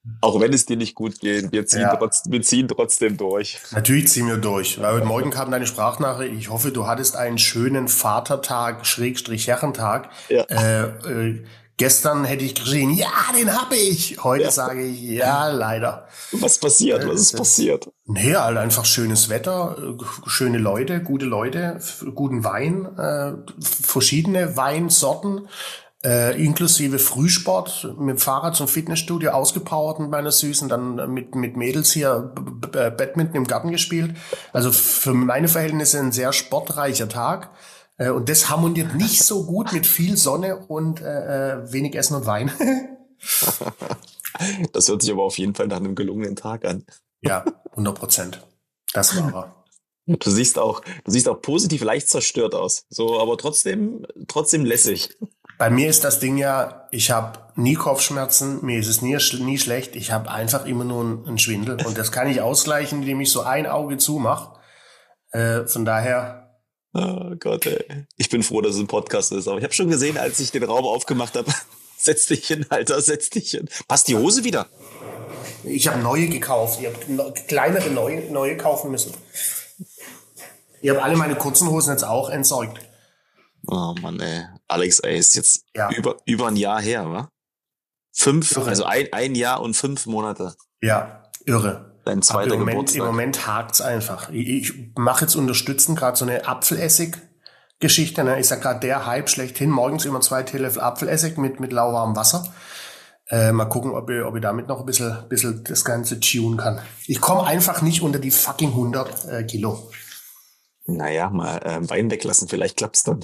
Auch wenn es dir nicht gut geht, Ja, wir ziehen trotzdem durch. natürlich ziehen wir durch. Weil heute Morgen kam deine Sprachnachricht. Ich hoffe, du hattest einen schönen Vatertag, Schrägstrich Herrentag. Ja, Gestern hätte ich geschrien, ja, den hab ich. Heute ja. sage ich, ja, leider. Was passiert? Was ist passiert? Nee, halt einfach schönes Wetter, schöne Leute, guten Wein, verschiedene Weinsorten, inklusive Frühsport, mit dem Fahrrad zum Fitnessstudio ausgepowert mit meiner Süßen, dann mit Mädels hier Badminton im Garten gespielt. Also für meine Verhältnisse ein sehr sportreicher Tag. Und das harmoniert nicht so gut mit viel Sonne und wenig Essen und Wein. Das hört sich aber auf jeden Fall nach einem gelungenen Tag an. Ja, 100%. Das war er. Du siehst auch positiv leicht zerstört aus. So, aber trotzdem lässig. Bei mir ist das Ding ja, ich habe nie Kopfschmerzen, mir ist es nie schlecht, ich habe einfach immer nur einen Schwindel. Und das kann ich ausgleichen, indem ich so ein Auge zumache. Von daher, Oh Gott, ey. Ich bin froh, dass es ein Podcast ist. Aber ich habe schon gesehen, als ich den Raum aufgemacht habe, setz dich hin, Alter, setz dich hin. Passt die Hose wieder? ich habe neue gekauft. Ich habe kleinere neue kaufen müssen. Ich habe alle meine kurzen Hosen jetzt auch entsorgt. Oh Mann, ey. Alex, ey, ist jetzt Ja, über ein Jahr her, wa? irre. Also ein Jahr und 5 Monate. Ja, irre. Dein Aber zweiter im Geburtstag. Moment hakt's einfach. Ich mache jetzt unterstützend gerade so eine Apfelessig-Geschichte. Ne? Ich sag gerade, der Hype schlechthin. Morgens immer 2 Teelöffel Apfelessig mit lauwarmem Wasser. Mal gucken, ob ich damit noch ein bisschen das Ganze tun kann. Ich komme einfach nicht unter die fucking 100 Kilo. Naja, mal Wein weglassen, vielleicht klappt's dann.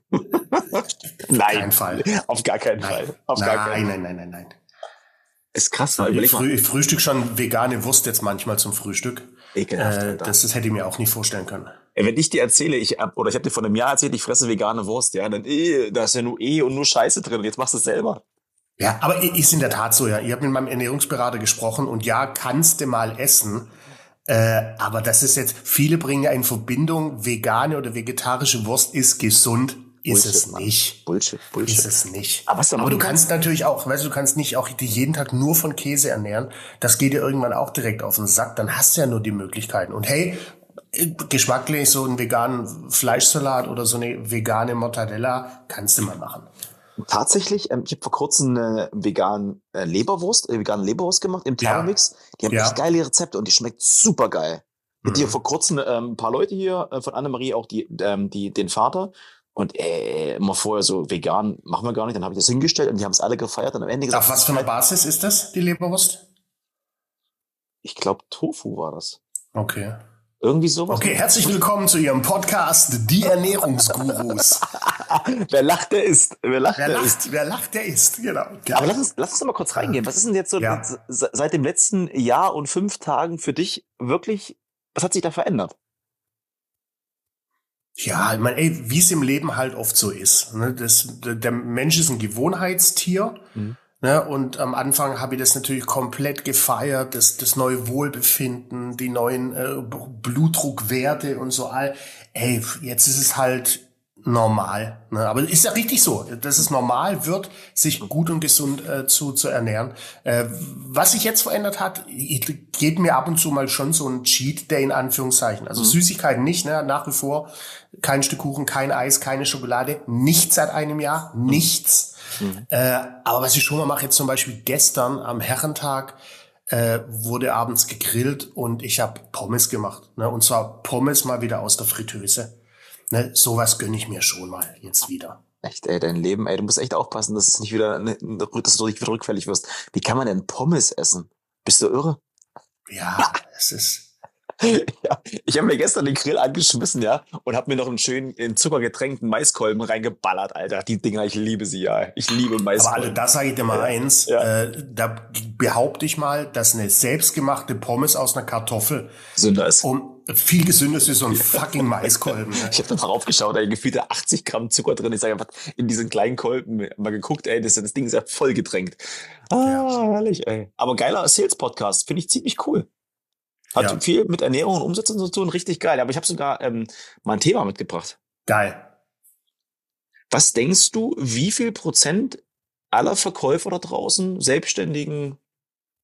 Kein Nein, Fall. auf gar keinen Nein. Fall. Auf gar keinen Fall. Nein. Ist krass, weil überleg mal. Ich frühstück schon vegane Wurst jetzt manchmal zum Frühstück. Ekelhaft, Alter. Das hätte ich mir auch nicht vorstellen können. Ey, wenn ich dir erzähle, ich habe dir vor einem Jahr erzählt, ich fresse vegane Wurst, ja, dann da ist ja nur und nur Scheiße drin. Jetzt machst du es selber. Ja, aber ist in der Tat so, ja. Ich habe mit meinem Ernährungsberater gesprochen und ja, kannst du mal essen. Aber das ist jetzt, viele bringen ja in Verbindung, vegane oder vegetarische Wurst ist gesund. Ist Bullshit, es Mann. nicht. Bullshit. Ist es nicht. Aber was du Aber machen du kannst natürlich auch, weißt du, du kannst nicht auch dich jeden Tag nur von Käse ernähren. Das geht dir irgendwann auch direkt auf den Sack. Dann hast du ja nur die Möglichkeiten. Und hey, geschmacklich so einen veganen Fleischsalat oder so eine vegane Mortadella kannst du mal machen. Tatsächlich, ich habe vor kurzem eine vegane Leberwurst gemacht im Ja, Thermomix. Die haben ja. echt geile Rezepte und die schmeckt super geil. Mit dir vor kurzem ein paar Leute hier von Annemarie, auch den Vater. Und immer vorher so vegan machen wir gar nicht. Dann habe ich das hingestellt und die haben es alle gefeiert und am Ende gesagt, Auf was für einer Basis ist das, die Leberwurst? ich glaube Tofu war das. Okay. Irgendwie sowas. Okay, herzlich willkommen zu Ihrem Podcast Die Ernährungsgurus. Wer lacht, der isst. Wer Lacht, der isst. Genau. Aber lass uns doch mal kurz reingehen. Was ist denn jetzt so Ja. seit dem letzten Jahr und 5 Tagen für dich wirklich, was hat sich da verändert? Ja, ich meine, ey, wie es im Leben halt oft so ist. Ne? Der Mensch ist ein Gewohnheitstier. Mhm. Ne? Und am Anfang habe ich das natürlich komplett gefeiert, das neue Wohlbefinden, die neuen Blutdruckwerte und so all. Ey, jetzt ist es halt normal. Ne? Aber ist ja richtig so, dass es normal wird, sich gut und gesund zu ernähren. Was sich jetzt verändert hat, geht mir ab und zu mal schon so ein Cheat Day in Anführungszeichen. Also Süßigkeiten nicht, ne? Nach wie vor kein Stück Kuchen, kein Eis, keine Schokolade, nichts seit einem Jahr, nichts. Aber was ich schon mal mache, jetzt zum Beispiel gestern am Herrentag, wurde abends gegrillt und ich habe Pommes gemacht. Ne? Und zwar Pommes mal wieder aus der Fritteuse. Ne? Sowas gönne ich mir schon mal jetzt wieder. Echt, ey, dein Leben, ey, du musst echt aufpassen, dass es nicht wieder, dass du nicht wieder rückfällig wirst. Wie kann man denn Pommes essen? Bist du irre? Ja, es ist... Ja, ich habe mir gestern den Grill angeschmissen, ja, und habe mir noch einen schönen in Zucker getränkten Maiskolben reingeballert, Alter. Die Dinger, ich liebe sie, ja. Ich liebe Maiskolben. Aber alle, da sage ich dir mal eins, Ja. da behaupte ich mal, dass eine selbstgemachte Pommes aus einer Kartoffel Sünder ist. viel gesünder ist wie so ein fucking Maiskolben. Ne? Ich habe dann raufgeschaut, ey, gefühlte 80 Gramm Zucker drin. Ich sage einfach, in diesen kleinen Kolben mal geguckt, ey, das Ding ist ja voll getränkt. Herrlich, ey. Aber geiler Sales-Podcast, finde ich ziemlich cool. Hat viel mit Ernährung und Umsetzung zu tun, richtig geil. Aber ich habe sogar mal ein Thema mitgebracht. Geil. Was denkst du, wie viel Prozent aller Verkäufer da draußen, Selbstständigen,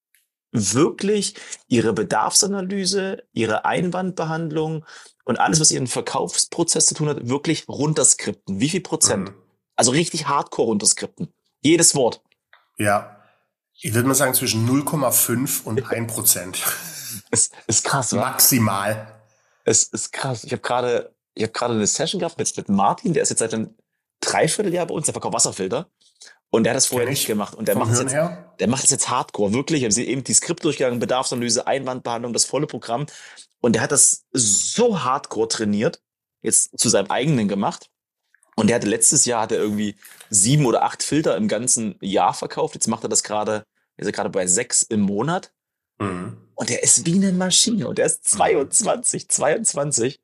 wirklich ihre Bedarfsanalyse, ihre Einwandbehandlung und alles, was ihren Verkaufsprozess zu tun hat, wirklich runterskripten. Wie viel Prozent? Mhm. Also richtig hardcore runterskripten. Jedes Wort. Ja, ich würde mal sagen zwischen 0,5 und 1%. Es ist krass, wa? Maximal. Es ist krass. Ich hab gerade eine Session gehabt mit Martin, der ist jetzt seit einem Dreivierteljahr bei uns, der verkauft Wasserfilter. Und der hat das vorher Kenn nicht ich gemacht. Und der vom macht es Hören jetzt, her. der macht es jetzt hardcore, wirklich. Wir haben eben die Skript durchgegangen, Bedarfsanalyse, Einwandbehandlung, das volle Programm. Und der hat das so hardcore trainiert, jetzt zu seinem eigenen gemacht. Und der hatte letztes Jahr hat er irgendwie 7 oder 8 Filter im ganzen Jahr verkauft. Jetzt macht er das gerade, ist er gerade bei 6 im Monat. Mhm. Und der ist wie eine Maschine. Und der ist 22.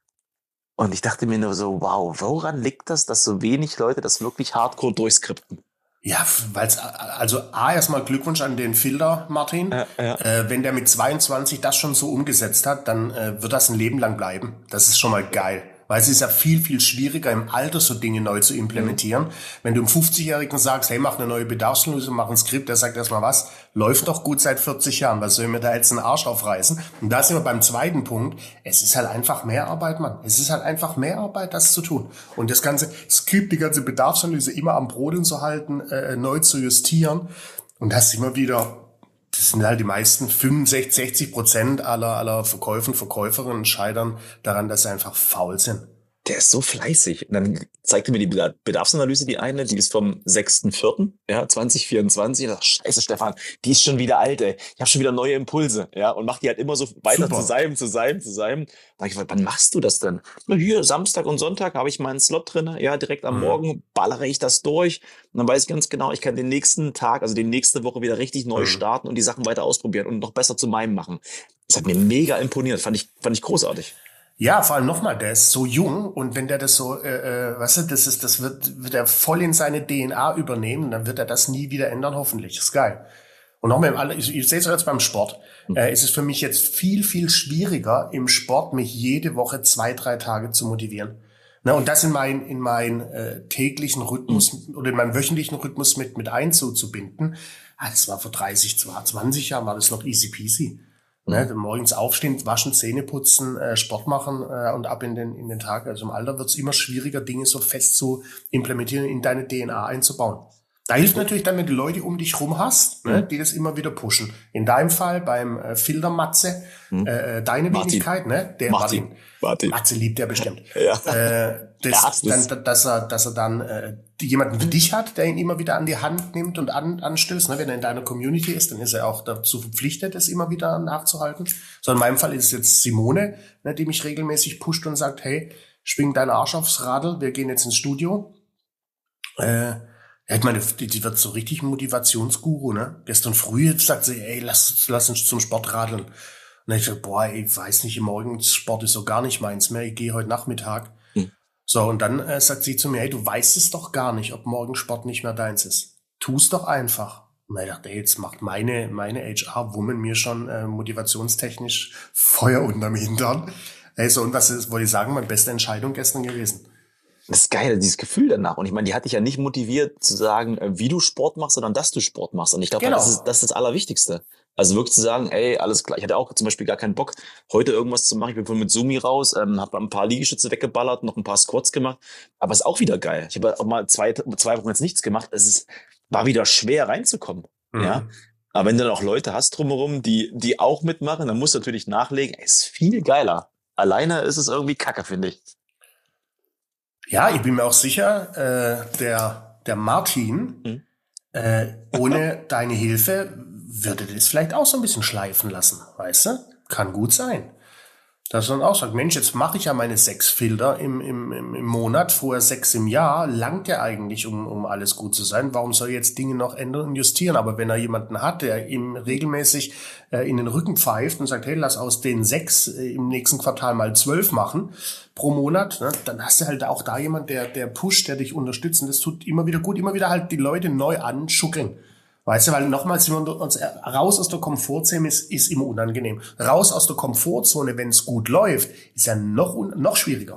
Und ich dachte mir nur so, wow, woran liegt das, dass so wenig Leute das wirklich hardcore durchskripten? Ja, also erstmal Glückwunsch an den Filter, Martin. Ja. Wenn der mit 22 das schon so umgesetzt hat, dann wird das ein Leben lang bleiben. Das ist schon mal geil. Weil es ist ja viel, viel schwieriger im Alter so Dinge neu zu implementieren. Wenn du einem 50-Jährigen sagst, hey, mach eine neue Bedarfsanalyse, mach ein Skript, der sagt erstmal was, läuft doch gut seit 40 Jahren, was soll ich mir da jetzt einen Arsch aufreißen? Und da sind wir beim zweiten Punkt, es ist halt einfach mehr Arbeit, Mann. Es ist halt einfach mehr Arbeit, das zu tun. Und das ganze Skript, die ganze Bedarfsanalyse immer am Brodeln zu halten, neu zu justieren und das immer wieder. Das sind halt die meisten 65-60% aller Verkäuferinnen scheitern daran, dass sie einfach faul sind. Der ist so fleißig. Und dann zeigte mir die Bedarfsanalyse, die eine, die ist vom 6.4., ja, 2024. Ich dachte, scheiße, Stefan, die ist schon wieder alt, ey. Ich habe schon wieder neue Impulse, ja, und mach die halt immer so weiter Super. zu seinem. Da hab ich gefragt, wann machst du das denn? Na, hier, Samstag und Sonntag habe ich meinen Slot drin, ja, direkt am Morgen ballere ich das durch. Und dann weiß ich ganz genau, ich kann den nächsten Tag, also die nächste Woche wieder richtig neu starten und die Sachen weiter ausprobieren und noch besser zu meinem machen. Das hat mir mega imponiert, fand ich großartig. Ja, vor allem nochmal, der ist so jung und wenn der das so, weißt du, das wird er voll in seine DNA übernehmen, dann wird er das nie wieder ändern, hoffentlich. Das ist geil. Und nochmal, ich sehe es jetzt beim Sport, ist es für mich jetzt viel, viel schwieriger, im Sport mich jede Woche 2-3 Tage zu motivieren. Ne, und das in meinen täglichen Rhythmus oder in meinen wöchentlichen Rhythmus mit einzubinden. Das war vor 20 Jahren, war das noch easy peasy. Ne, morgens aufstehen, waschen, Zähne putzen, Sport machen und ab in den Tag. Also im Alter wird es immer schwieriger, Dinge so fest zu implementieren, in deine DNA einzubauen. Da hilft natürlich dann, wenn du Leute um dich rum hast, ne, die das immer wieder pushen. In deinem Fall beim Filter-Matze, deine Wenigkeit, ne? Der Martin. Matze liebt er bestimmt. Ja. Dass er dann jemanden wie dich hat, der ihn immer wieder an die Hand nimmt und anstößt. Ne? Wenn er in deiner Community ist, dann ist er auch dazu verpflichtet, es immer wieder nachzuhalten. So in meinem Fall ist es jetzt Simone, ne, die mich regelmäßig pusht und sagt, hey, schwing deinen Arsch aufs Radl, wir gehen jetzt ins Studio. Ich meine, die wird so richtig Motivationsguru, ne? Gestern früh sagt sie, ey, lass uns zum Sport radeln. Und dann hab ich gesagt, boah, ich weiß nicht, morgens Sport ist so gar nicht meins mehr, ich gehe heute Nachmittag. So, und dann sagt sie zu mir, hey, du weißt es doch gar nicht, ob morgen Sport nicht mehr deins ist. Tu's doch einfach. Und ich dachte, ey, jetzt macht meine HR-Woman mir schon motivationstechnisch Feuer unterm Hintern. Ey, so, und wollte ich sagen, meine beste Entscheidung gestern gewesen. Das ist geil, dieses Gefühl danach. Und ich meine, die hat dich ja nicht motiviert zu sagen, wie du Sport machst, sondern dass du Sport machst. Und ich glaube, das ist das Allerwichtigste. Also wirklich zu sagen, ey, alles klar. Ich hatte auch zum Beispiel gar keinen Bock, heute irgendwas zu machen. Ich bin vorhin mit Sumi raus, habe ein paar Liegestütze weggeballert, noch ein paar Squats gemacht. Aber es ist auch wieder geil. Ich habe auch mal zwei Wochen jetzt nichts gemacht. War wieder schwer reinzukommen. Ja. Aber wenn du dann auch Leute hast drumherum, die auch mitmachen, dann musst du natürlich nachlegen. Ey, ist viel geiler. Alleine ist es irgendwie kacke, finde ich. Ja, ich bin mir auch sicher, der Martin, ohne deine Hilfe würde das vielleicht auch so ein bisschen schleifen lassen, weißt du? Kann gut sein. Dass man auch sagt, Mensch, jetzt mache ich ja meine 6 Filter im Monat, vorher 6 im Jahr, langt ja eigentlich, um alles gut zu sein. Warum soll ich jetzt Dinge noch ändern und justieren? Aber wenn er jemanden hat, der ihm regelmäßig in den Rücken pfeift und sagt, hey, lass aus den 6 im nächsten Quartal mal 12 machen pro Monat, ne, dann hast du halt auch da jemand, der pusht, der dich unterstützt. Und das tut immer wieder gut, immer wieder halt die Leute neu anschuckeln. Weißt du, weil nochmals, wenn wir uns raus aus der Komfortzone ist immer unangenehm. Raus aus der Komfortzone, wenn es gut läuft, ist ja noch schwieriger.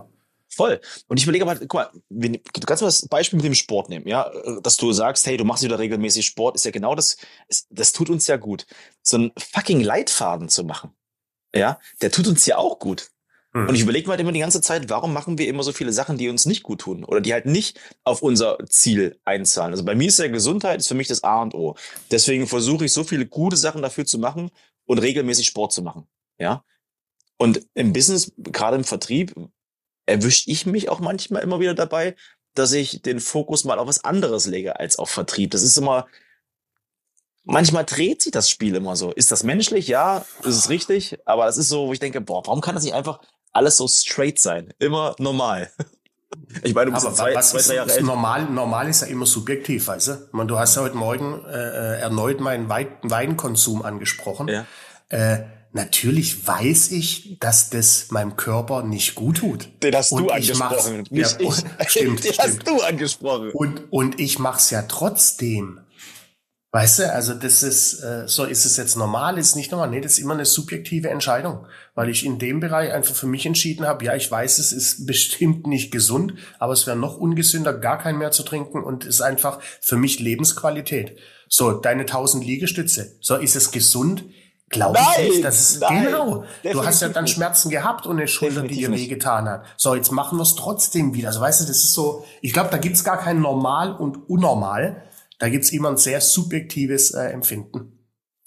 Voll. Und ich überlege aber, guck mal, du kannst mal das Beispiel mit dem Sport nehmen, ja, dass du sagst, hey, du machst wieder regelmäßig Sport, ist ja genau das, das tut uns ja gut. So einen fucking Leitfaden zu machen, ja, der tut uns ja auch gut. Und ich überlege mir halt immer die ganze Zeit, warum machen wir immer so viele Sachen, die uns nicht gut tun oder die halt nicht auf unser Ziel einzahlen. Also bei mir ist ja Gesundheit ist für mich das A und O. Deswegen versuche ich so viele gute Sachen dafür zu machen und regelmäßig Sport zu machen, ja. Und im Business, gerade im Vertrieb, erwische ich mich auch manchmal immer wieder dabei, dass ich den Fokus mal auf was anderes lege als auf Vertrieb. Das ist immer, manchmal dreht sich das Spiel immer so. Ist das menschlich? Ja, ist es richtig. Aber das ist so, wo ich denke, boah, warum kann das nicht einfach alles so straight sein? Immer normal. Ich meine, du bist Aber zwei, was 3 Jahre ist älter. normal ist ja immer subjektiv, weißt du? Ich meine, du hast ja heute Morgen erneut meinen Weinkonsum angesprochen. Ja. Natürlich weiß ich, dass das meinem Körper nicht gut tut. Den hast Und du ich angesprochen. Mach's, ja, Ich. stimmt, Den stimmt. hast du angesprochen. Und ich mach's ja trotzdem. Weißt du, also das ist, so ist es jetzt normal, ist nicht normal. Nee, das ist immer eine subjektive Entscheidung, weil ich in dem Bereich einfach für mich entschieden habe, ja, ich weiß, es ist bestimmt nicht gesund, aber es wäre noch ungesünder, gar keinen mehr zu trinken und ist einfach für mich Lebensqualität. So, deine 1000 Liegestütze, so, ist es gesund? Glaube ich nicht. Das ist, genau. Du hast ja dann Schmerzen gehabt und eine Schulter, die dir wehgetan hat. So, jetzt machen wir es trotzdem wieder. Also weißt du, das ist so, ich glaube, da gibt's gar kein Normal und Unnormal. Da gibt's immer ein sehr subjektives Empfinden.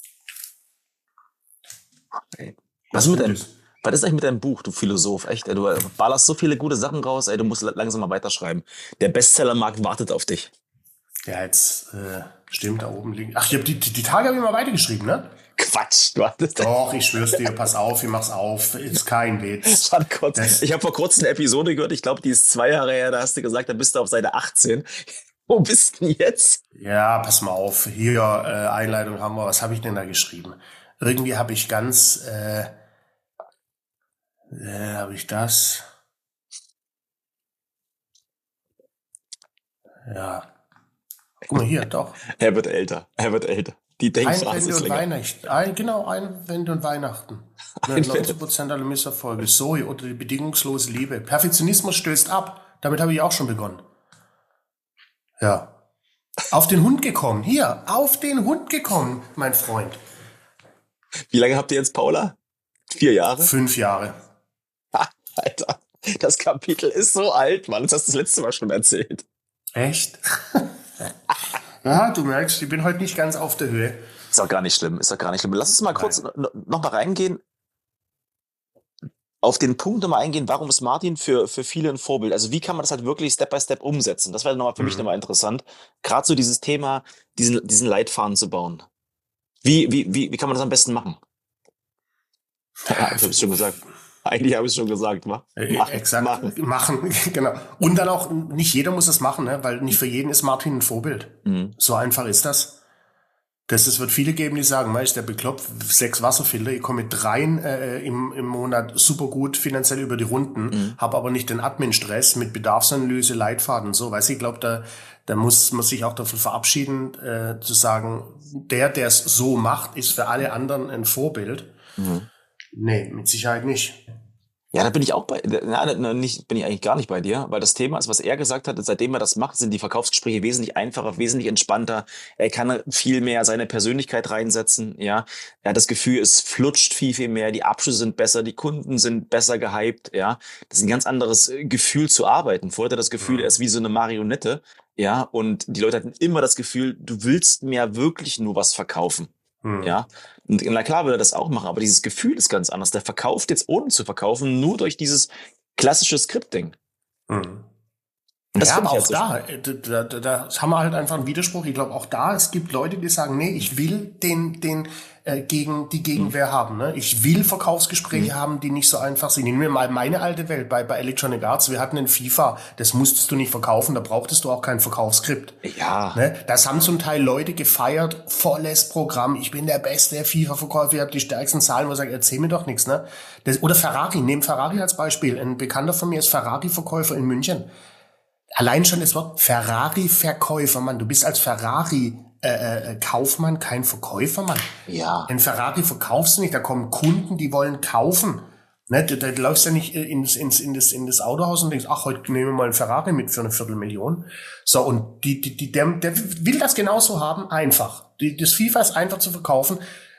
Okay. Was ist eigentlich mit deinem Buch, du Philosoph? Echt, ey, du ballerst so viele gute Sachen raus, ey, du musst langsam mal weiterschreiben. Der Bestsellermarkt wartet auf dich. Ja, jetzt stimmt, da oben liegt. Ach, die Tage habe ich mal weitergeschrieben, ne? Quatsch, du hattest. Doch, ich schwör's dir, pass auf, ich mach's auf. Ist kein Witz. Ich habe vor kurzem eine Episode gehört, ich glaube, die ist 2 Jahre her, da hast du gesagt, da bist du auf Seite 18. Wo bist du denn jetzt? Ja, pass mal auf. Hier, Einleitung haben wir. Was habe ich denn da geschrieben? Irgendwie habe ich ganz, habe ich das? Ja. Guck mal hier, doch. Er wird älter. Die Denkphase ist länger. Einwände und Weihnachten. 90% aller Misserfolge. Zoe oder die bedingungslose Liebe. Perfektionismus stößt ab. Damit habe ich auch schon begonnen. Ja. Auf den Hund gekommen. Hier, auf den Hund gekommen, mein Freund. Wie lange habt ihr jetzt Paula? 4 Jahre? 5 Jahre. Alter, das Kapitel ist so alt, Mann. Das hast du das letzte Mal schon erzählt. Echt? Ja, du merkst, ich bin heute nicht ganz auf der Höhe. Ist doch gar nicht schlimm. Lass uns mal kurz noch mal reingehen. Auf den Punkt nochmal eingehen, warum ist Martin für viele ein Vorbild? Also wie kann man das halt wirklich Step by Step umsetzen? Das wäre nochmal für mich nochmal interessant. Gerade so dieses Thema, diesen Leitfaden zu bauen. Wie kann man das am besten machen? Ja, ich habe es schon gesagt. Eigentlich habe ich es schon gesagt, Exakt. Machen, genau. Und dann auch, nicht jeder muss es machen, ne? Weil nicht für jeden ist Martin ein Vorbild. So einfach ist das. Es wird viele geben, die sagen, der bekloppt 6 Wasserfilter, ich komme mit 3 im Monat super gut finanziell über die Runden, habe aber nicht den Admin-Stress mit Bedarfsanalyse, Leitfaden und so. Weißt du, ich glaube, da muss man sich auch davon verabschieden, zu sagen, der es so macht, ist für alle anderen ein Vorbild. Nee, mit Sicherheit nicht. Ja, da bin ich auch bin ich eigentlich gar nicht bei dir, weil das Thema ist, was er gesagt hat, seitdem er das macht, sind die Verkaufsgespräche wesentlich einfacher, wesentlich entspannter. Er kann viel mehr seine Persönlichkeit reinsetzen, ja. Er hat das Gefühl, es flutscht viel mehr, die Abschlüsse sind besser, die Kunden sind besser gehypt, ja. Das ist ein ganz anderes Gefühl zu arbeiten. Vorher hat er das Gefühl, er ist wie so eine Marionette, ja, und die Leute hatten immer das Gefühl, du willst mir wirklich nur was verkaufen. Ja, und na klar will er das auch machen, aber dieses Gefühl ist ganz anders. Der verkauft jetzt ohne zu verkaufen, nur durch dieses klassische Skripting. Das ja, aber auch da haben wir halt einfach einen Widerspruch. Ich glaube auch da, es gibt Leute, die sagen, nee, ich will die Gegenwehr haben. Ne? Ich will Verkaufsgespräche haben, die nicht so einfach sind. Nehmen wir mal meine alte Welt bei Electronic Arts. Wir hatten ein FIFA, das musstest du nicht verkaufen, da brauchtest du auch kein Verkaufsskript. Ja. Ne? Das haben zum Teil Leute gefeiert, volles Programm. Ich bin der beste FIFA-Verkäufer, ich habe die stärksten Zahlen, wo ich sage, erzähl mir doch nichts. Ne? Oder Ferrari, nehmen Ferrari als Beispiel. Ein Bekannter von mir ist Ferrari-Verkäufer in München. Allein schon das Wort Ferrari-Verkäufer, Mann. Du bist als Ferrari-Kaufmann kein Verkäufer, Mann. Ja. Ein Ferrari verkaufst du nicht. Da kommen Kunden, die wollen kaufen. Ne, du läufst ja nicht in das Autohaus und denkst, ach, heute nehmen wir mal einen Ferrari mit für 250.000. So, und der will das genauso haben, einfach. Das FIFA ist einfach zu verkaufen.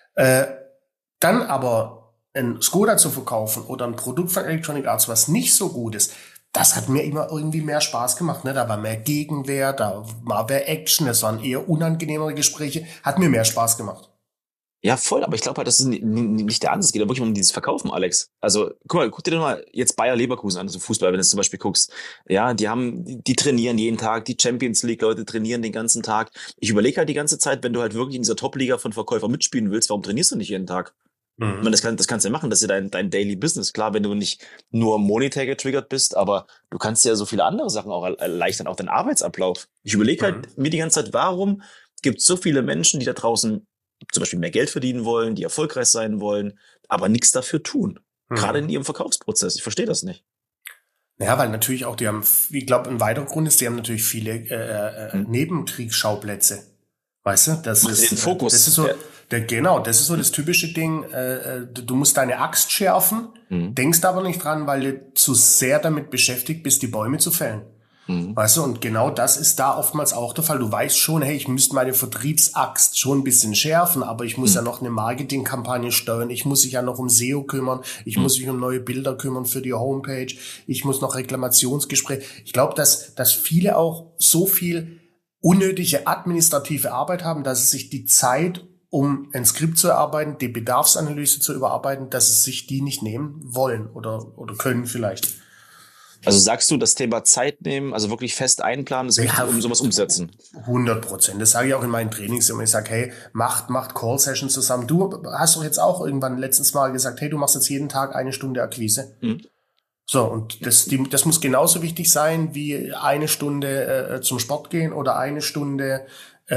Dann aber ein Skoda zu verkaufen oder ein Produkt von Electronic Arts, was nicht so gut ist, das hat mir immer irgendwie mehr Spaß gemacht. Ne? Da war mehr Gegenwehr, da war mehr Action, es waren eher unangenehmere Gespräche, hat mir mehr Spaß gemacht. Ja, voll, aber ich glaube halt, das ist nicht der Ansatz. Es geht ja wirklich um dieses Verkaufen, Alex. Also, guck dir doch mal jetzt Bayer Leverkusen an, so Fußball, wenn du es zum Beispiel guckst. Ja, die trainieren jeden Tag, die Champions League-Leute trainieren den ganzen Tag. Ich überlege halt die ganze Zeit, wenn du halt wirklich in dieser Top-Liga von Verkäufern mitspielen willst, warum trainierst du nicht jeden Tag? Ich meine, das kannst du ja machen, das ist ja dein Daily Business. Klar, wenn du nicht nur monetär getriggert bist, aber du kannst ja so viele andere Sachen auch erleichtern, auch deinen Arbeitsablauf. Ich überlege halt mir die ganze Zeit, warum gibt es so viele Menschen, die da draußen zum Beispiel mehr Geld verdienen wollen, die erfolgreich sein wollen, aber nichts dafür tun. Gerade in ihrem Verkaufsprozess. Ich verstehe das nicht. Ja, weil natürlich auch, ich glaube, ein weiterer Grund ist, die haben natürlich viele Nebenkriegsschauplätze. Weißt du, das ist den Fokus. Das ist so, das ist so das typische Ding. Du musst deine Axt schärfen, denkst aber nicht dran, weil du zu sehr damit beschäftigt bist, die Bäume zu fällen. Weißt du, und genau das ist da oftmals auch der Fall. Du weißt schon, hey, ich müsste meine Vertriebsaxt schon ein bisschen schärfen, aber ich muss ja noch eine Marketingkampagne steuern, ich muss mich ja noch um SEO kümmern, ich muss mich um neue Bilder kümmern für die Homepage, ich muss noch Reklamationsgespräche. Ich glaube, dass viele auch so viel unnötige administrative Arbeit haben, dass sie sich die Zeit, um ein Skript zu erarbeiten, die Bedarfsanalyse zu überarbeiten, dass sie sich die nicht nehmen wollen oder können vielleicht. Also sagst du, das Thema Zeit nehmen, also wirklich fest einplanen, ist wichtig, um sowas umsetzen? 100%. Das sage ich auch in meinen Trainings immer. Ich sage, hey, macht Call-Sessions zusammen. Du hast doch jetzt auch irgendwann letztens mal gesagt, hey, du machst jetzt jeden Tag 1 Stunde Akquise. So, und das muss genauso wichtig sein, wie 1 Stunde zum Sport gehen oder 1 Stunde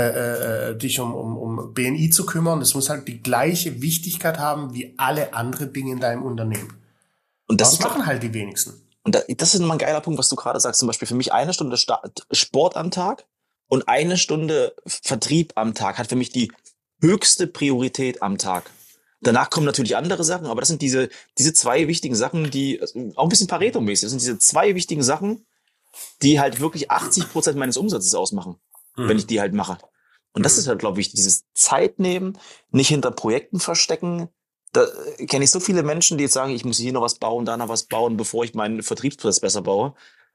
dich um BNI zu kümmern. Das muss halt die gleiche Wichtigkeit haben wie alle anderen Dinge in deinem Unternehmen. Und das machen halt die wenigsten. Und das ist nochmal ein geiler Punkt, was du gerade sagst. Zum Beispiel für mich 1 Stunde Sport am Tag und 1 Stunde Vertrieb am Tag hat für mich die höchste Priorität am Tag. Danach kommen natürlich andere Sachen, aber das sind diese 2 wichtigen Sachen, die auch ein bisschen Pareto-mäßig, das sind diese 2 wichtigen Sachen, die halt wirklich 80% meines Umsatzes ausmachen, wenn ich die halt mache. Und das ist halt, glaube ich, dieses Zeit nehmen, nicht hinter Projekten verstecken. Da kenne ich so viele Menschen, die jetzt sagen, ich muss hier noch was bauen, da noch was bauen, bevor ich meinen Vertriebsprozess besser baue.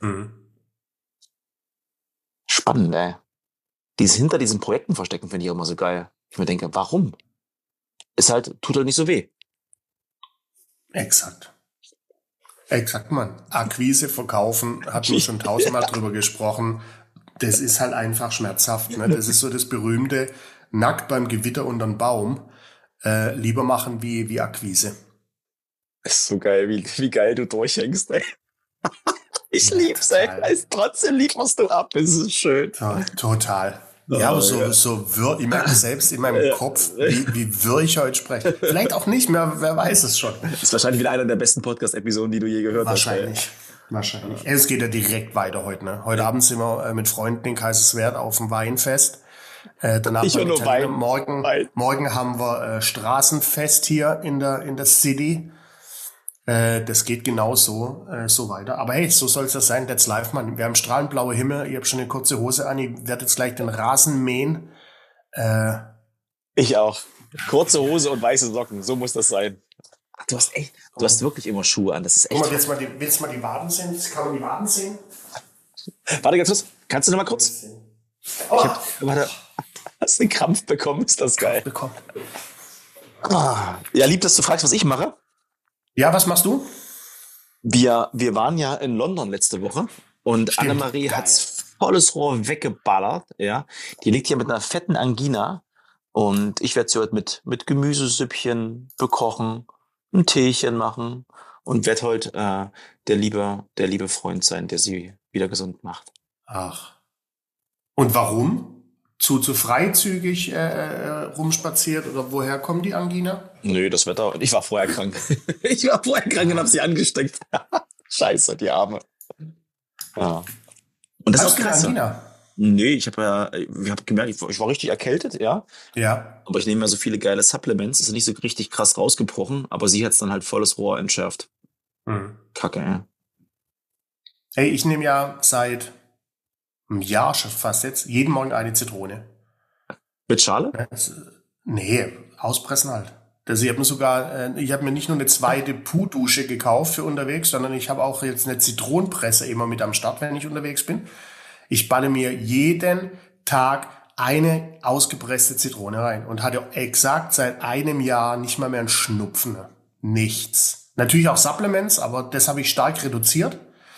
Spannend, ey. Dieses hinter diesen Projekten verstecken finde ich auch immer so geil. Ich mir denke, warum? Tut halt nicht so weh. Exakt, Mann. Akquise, verkaufen, hat man schon 1000-mal drüber gesprochen. Das ist halt einfach schmerzhaft. Ne? Das ist so das berühmte, nackt beim Gewitter unterm Baum. Lieber machen wie Akquise. Das ist so geil, wie geil du durchhängst, ey. Ich lieb's, ey. Trotzdem lieferst du ab. Das ist schön. Total. Ja, aber so wirr, ich merke selbst in meinem Kopf, wie wirr ich heute spreche. Vielleicht auch nicht mehr, wer weiß es schon. Das ist wahrscheinlich wieder einer der besten Podcast-Episoden, die du je gehört hast. Wahrscheinlich. Es geht ja direkt weiter heute. Ne? Heute Abend sind wir mit Freunden in Kaiserswerth auf dem Weinfest. Danach ich nur Wein. Morgen haben wir Straßenfest hier in der City. Das geht genauso so weiter. Aber hey, so soll es ja sein. That's life, Mann. Wir haben strahlend blaue Himmel. Ich habe schon eine kurze Hose an. Ich werde jetzt gleich den Rasen mähen. Ich auch. Kurze Hose und weiße Socken. So muss das sein. Ach, du hast wirklich immer Schuhe an. Das ist echt. Guck mal, willst du mal die Waden sehen? Kann man die Waden sehen? Warte ganz kurz. Kannst du noch mal kurz? Warte. Hast du einen Krampf bekommen? Ist das geil? Ja, lieb, dass du fragst, was ich mache. Ja, was machst du? Wir waren ja in London letzte Woche und Annemarie hat's volles Rohr weggeballert. Ja, die liegt hier mit einer fetten Angina und ich werde sie heute mit Gemüsesüppchen bekochen, ein Teechen machen und werde heute der liebe Freund sein, der sie wieder gesund macht. Ach. Und warum? Zu freizügig rumspaziert oder woher kommt die Angina? Nö, das Wetter. Ich war vorher krank. Und habe sie angesteckt. Scheiße, die Arme. Ja. Und das ist auch krass. Angina? Nee, ich habe gemerkt, ich war richtig erkältet, ja. Ja. Aber ich nehme ja so viele geile Supplements. Ist nicht so richtig krass rausgebrochen, aber sie hat's dann halt volles Rohr entschärft. Kacke, ja. Hey, ich nehme ja seit einem Jahr schon fast jetzt jeden Morgen eine Zitrone. Mit Schale? Nee, auspressen halt. Also ich habe mir nicht nur eine zweite Puh-Dusche gekauft für unterwegs, sondern ich habe auch jetzt eine Zitronenpresse immer mit am Start, wenn ich unterwegs bin. Ich balle mir jeden Tag eine ausgepresste Zitrone rein und hatte exakt seit einem Jahr nicht mal mehr einen Schnupfen. Nichts. Natürlich auch Supplements, aber das habe ich stark reduziert.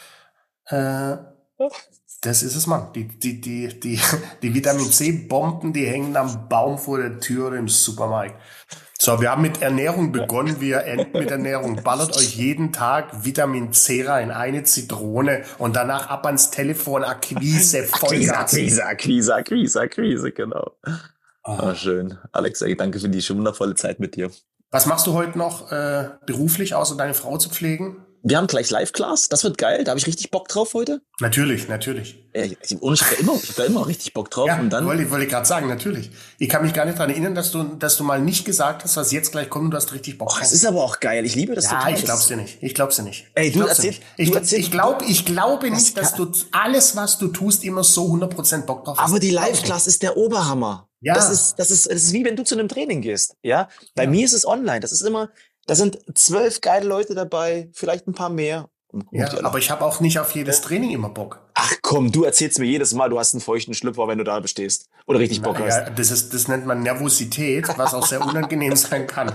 Das ist es, Mann. Die Vitamin C-Bomben, die hängen am Baum vor der Tür im Supermarkt. So, wir haben mit Ernährung begonnen, wir enden mit Ernährung. Ballert euch jeden Tag Vitamin C rein, eine Zitrone und danach ab ans Telefon, Akquise, Vollgas. Akquise, genau. Schön. Alex, ey, danke für die schon wundervolle Zeit mit dir. Was machst du heute noch beruflich, außer deine Frau zu pflegen? Wir haben gleich Live-Class, das wird geil, da habe ich richtig Bock drauf heute. Natürlich. Ich hab da immer richtig Bock drauf. Ja, und dann wollte ich gerade sagen, natürlich. Ich kann mich gar nicht daran erinnern, dass du mal nicht gesagt hast, was jetzt gleich kommt und du hast richtig Bock drauf. Das ist aber auch geil, ich liebe das total. Ja, ich glaub's dir nicht. Ey, du erzählst. Ich glaube nicht, dass du alles, was du tust, immer so 100% Bock drauf hast. Aber die Live-Class ist der Oberhammer. Ja. Das ist wie wenn du zu einem Training gehst, ja? Bei mir ist es online, da sind 12 geile Leute dabei, vielleicht ein paar mehr. Ja, aber ich habe auch nicht auf jedes Training immer Bock. Ach komm, du erzählst mir jedes Mal, du hast einen feuchten Schlüpfer, wenn du da bestehst. Oder richtig Bock hast. Ja, das nennt man Nervosität, was auch sehr unangenehm sein kann.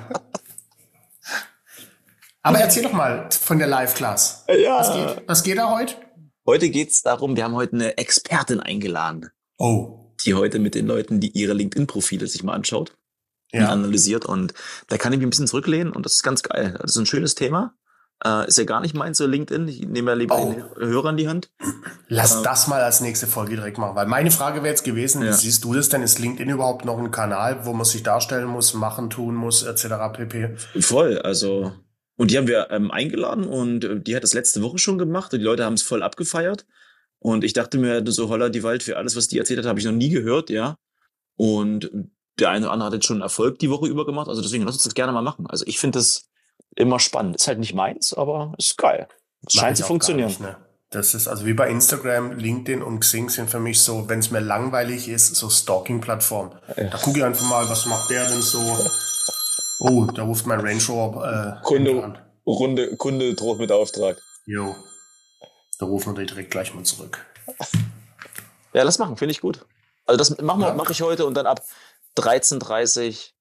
Aber erzähl doch mal von der Live-Class. Ja. Was geht da heute? Heute geht's darum, wir haben heute eine Expertin eingeladen. Oh. Die heute mit den Leuten, die ihre LinkedIn-Profile sich mal anschaut. Und analysiert, und da kann ich mich ein bisschen zurücklehnen und das ist ganz geil. Das ist ein schönes Thema. Ist ja gar nicht meins, so LinkedIn. Ich nehme ja lieber den Hörer in die Hand. Lass das mal als nächste Folge direkt machen, weil meine Frage wäre jetzt gewesen, wie siehst du das denn? Ist LinkedIn überhaupt noch ein Kanal, wo man sich darstellen muss, machen, tun muss, etc. pp? Voll, also. Und die haben wir eingeladen und die hat das letzte Woche schon gemacht und die Leute haben es voll abgefeiert. Und ich dachte mir so, holla die Wald, für alles, was die erzählt hat, habe ich noch nie gehört, ja. Und der eine oder andere hat jetzt schon Erfolg die Woche über gemacht. Also deswegen lass uns das gerne mal machen. Also ich finde das immer spannend. Ist halt nicht meins, aber ist geil. Es scheint zu funktionieren. Nicht, ne? Das ist also wie bei Instagram, LinkedIn und Xing sind für mich so, wenn es mir langweilig ist, so Stalking-Plattformen. Ja. Da gucke ich einfach mal, was macht der denn so? Oh, da ruft mein Range Rover an. Kunde droht mit Auftrag. Jo. Da rufen wir direkt gleich mal zurück. Ja, lass machen, finde ich gut. Also das mache ich heute und dann ab 13:30.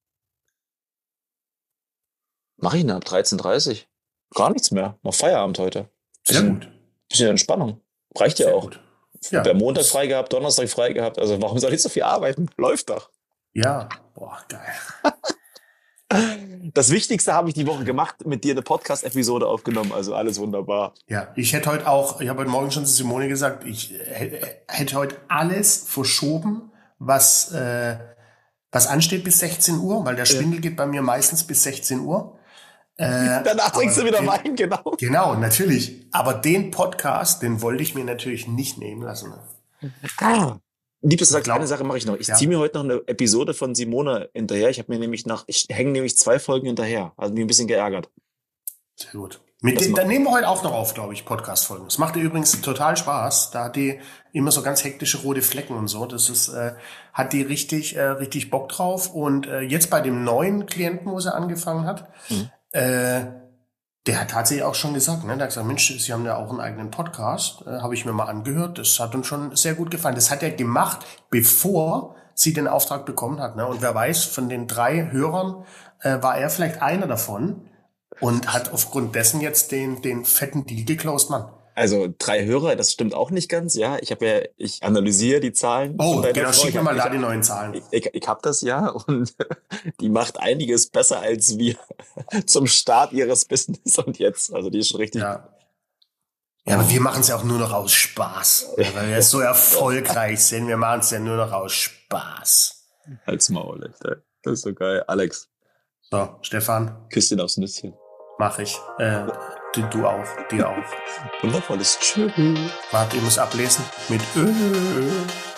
Mache ich denn ab 13:30? Gar nichts mehr. Noch Feierabend heute. Sehr gut. Bisschen Entspannung. Reicht ja auch. Ja. Der Montag frei gehabt, Donnerstag frei gehabt. Also warum soll ich so viel arbeiten? Läuft doch. Ja. Boah, geil. Das Wichtigste habe ich die Woche gemacht, mit dir eine Podcast-Episode aufgenommen. Also alles wunderbar. Ja, ich habe heute Morgen schon zu Simone gesagt, ich hätte heute alles verschoben, was ansteht bis 16 Uhr, weil der Schwindel geht bei mir meistens bis 16 Uhr. Danach trinkst du wieder Wein, genau. Genau, natürlich. Aber den Podcast, den wollte ich mir natürlich nicht nehmen lassen. Liebes, eine Sache mache ich noch. Ich ziehe mir heute noch eine Episode von Simone hinterher. Ich hänge nämlich 2 Folgen hinterher. Also mich ein bisschen geärgert. Sehr gut. Dann nehmen wir heute auch noch auf, glaube ich, Podcast-Folgen. Das macht ihr übrigens total Spaß. Da hat die immer so ganz hektische rote Flecken und so. Das ist, hat die richtig Bock drauf. Und jetzt bei dem neuen Klienten, wo sie angefangen hat, der hat tatsächlich auch schon gesagt, ne? Der hat gesagt, Mensch, Sie haben ja auch einen eigenen Podcast. Habe ich mir mal angehört. Das hat uns schon sehr gut gefallen. Das hat er gemacht, bevor sie den Auftrag bekommen hat. Ne? Und wer weiß, von den 3 Hörern war er vielleicht einer davon. Und hat aufgrund dessen jetzt den fetten Deal geclosed, Mann. Also 3 Hörer, das stimmt auch nicht ganz, ja. Ich analysiere die Zahlen. Oh, genau, schick mir mal da die neuen Zahlen. Ich hab das ja und die macht einiges besser als wir zum Start ihres Business und jetzt. Also die ist schon richtig. Ja, aber wir machen es ja auch nur noch aus Spaß. Ja, weil wir so erfolgreich sind. Wir machen es ja nur noch aus Spaß. Halt's Maul, Alter. Das ist so geil. Alex. So, Stefan. Küsschen aufs Nüsschen. Mach ich. Du auch. Dir auch. Wundervolles Tschüss. Warte, ich muss ablesen. Mit Ö.